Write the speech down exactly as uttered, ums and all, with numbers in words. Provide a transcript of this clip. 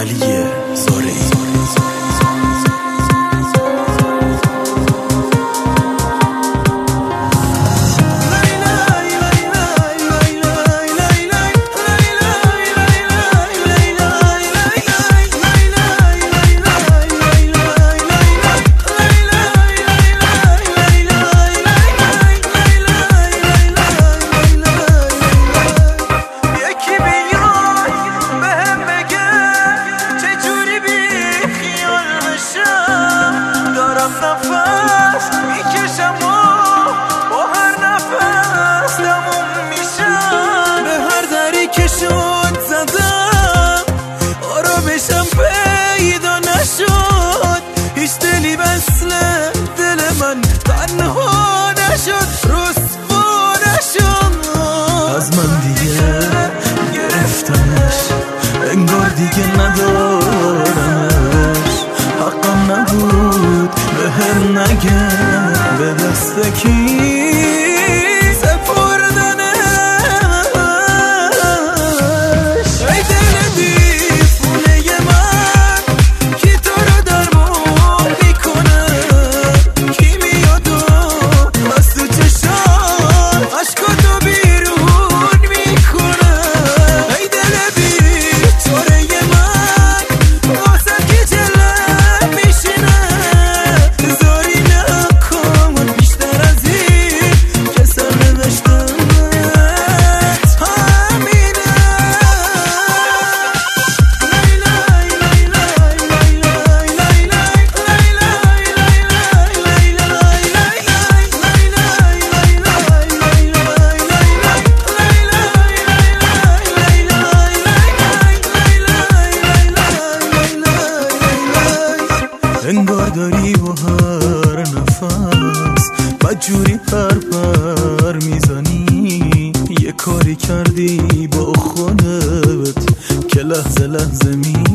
علی زارعی. شد زدم آرامشم پیدا نشد، هیچ دلی مثل دل من تنها نشد، رسوا نشد. از من دیگه گرفتمش، انگار دیگه ندارمش، حقم نبود به هم نگه به دست کی انگار داری با هر نفس بدجوری پر پر میزنی، یه کاری کردی با خودت که لحظه لحظه می